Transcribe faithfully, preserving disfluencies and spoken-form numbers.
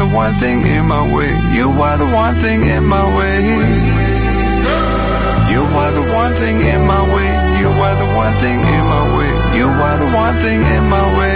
the one thing in my way. You are the one thing in my way. You are the one thing in my way. You are the one thing in my way. You are the one thing in my way.